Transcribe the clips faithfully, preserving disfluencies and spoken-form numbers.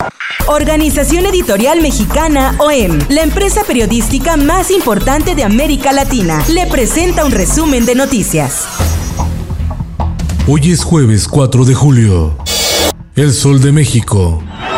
Organización Editorial Mexicana O E M, la empresa periodística más importante de América Latina, le presenta un resumen de noticias. Hoy es jueves cuatro de julio. El Sol de México.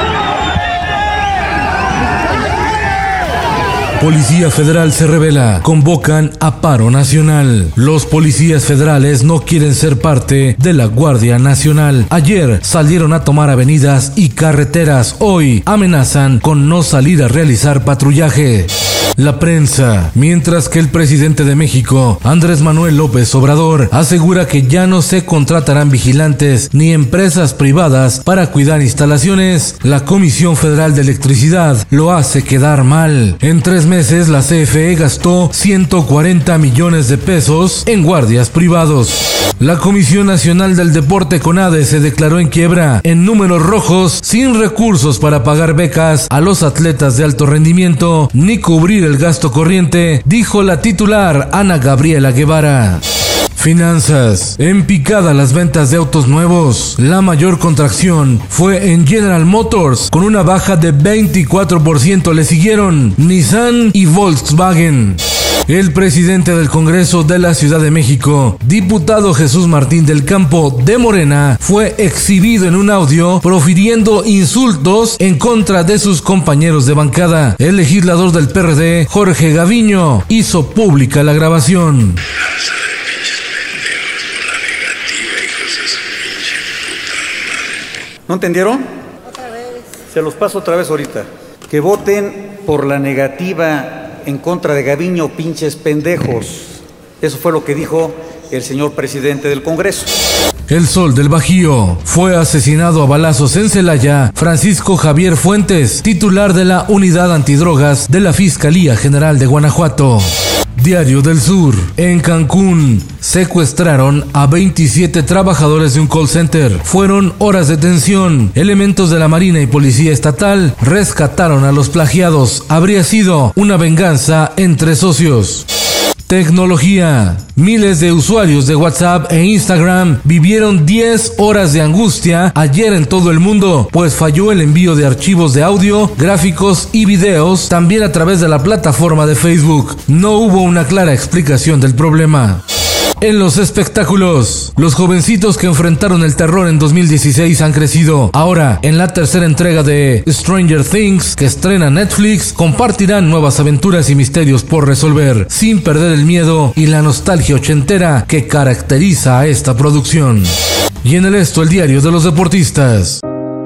Policía Federal se revela, convocan a paro nacional. Los policías federales no quieren ser parte de la Guardia Nacional. Ayer salieron a tomar avenidas y carreteras. Hoy amenazan con no salir a realizar patrullaje. La prensa. Mientras que el presidente de México, Andrés Manuel López Obrador, asegura que ya no se contratarán vigilantes ni empresas privadas para cuidar instalaciones, la Comisión Federal de Electricidad lo hace quedar mal. En tres meses la C F E gastó ciento cuarenta millones de pesos en guardias privados. La Comisión Nacional del Deporte CONADE se declaró en quiebra, en números rojos, sin recursos para pagar becas a los atletas de alto rendimiento ni cubrir el gasto corriente, dijo la titular Ana Gabriela Guevara. Finanzas. En picada las ventas de autos nuevos. La mayor contracción fue en General Motors, con una baja de veinticuatro por ciento. Le siguieron Nissan y Volkswagen. El presidente del Congreso de la Ciudad de México, diputado Jesús Martín del Campo de Morena, fue exhibido en un audio profiriendo insultos en contra de sus compañeros de bancada. El legislador del P R D, Jorge Gaviño, hizo pública la grabación. ¿No entendieron? Otra vez. Se los paso otra vez ahorita. Que voten por la negativa en contra de Gaviño, pinches pendejos. Eso fue lo que dijo el señor presidente del Congreso. El Sol del Bajío. Fue asesinado a balazos en Celaya Francisco Javier Fuentes, titular de la Unidad Antidrogas de la Fiscalía General de Guanajuato. Diario del Sur. En Cancún secuestraron a veintisiete trabajadores de un call center. Fueron horas de tensión. Elementos de la Marina y Policía Estatal rescataron a los plagiados. Habría sido una venganza entre socios. Tecnología. Miles de usuarios de WhatsApp e Instagram vivieron diez horas de angustia ayer en todo el mundo, pues falló el envío de archivos de audio, gráficos y videos, también a través de la plataforma de Facebook. No hubo una clara explicación del problema. En los espectáculos, los jovencitos que enfrentaron el terror en dos mil dieciséis han crecido. Ahora, en la tercera entrega de Stranger Things, que estrena Netflix, compartirán nuevas aventuras y misterios por resolver, sin perder el miedo y la nostalgia ochentera que caracteriza a esta producción. Y en el Esto, el diario de los deportistas.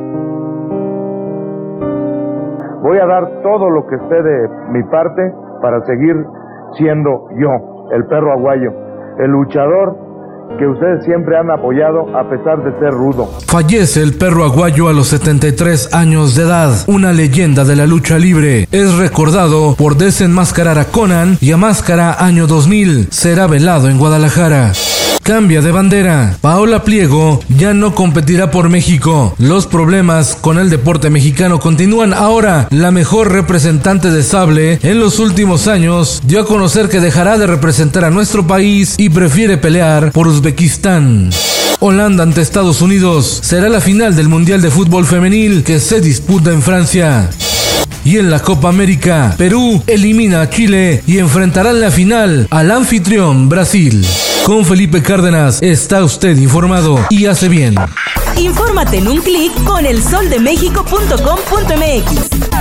Voy a dar todo lo que esté de mi parte para seguir siendo yo, el perro aguayo, el luchador que ustedes siempre han apoyado a pesar de ser rudo. Fallece el perro aguayo a los setenta y tres años de edad, una leyenda de la lucha libre. Es recordado por desenmascarar a Conan y a Máscara año dos mil. Será velado en Guadalajara. Cambia de bandera. Paola Pliego ya no competirá por México. Los problemas con el deporte mexicano continúan. Ahora, la mejor representante de sable en los últimos años dio a conocer que dejará de representar a nuestro país y prefiere pelear por Uzbekistán. Holanda ante Estados Unidos. Será la final del Mundial de Fútbol Femenil que se disputa en Francia. Y en la Copa América, Perú elimina a Chile y enfrentará en la final al anfitrión Brasil. Con Felipe Cárdenas está usted informado y hace bien. Infórmate en un clic con el sol de méxico punto com punto m x.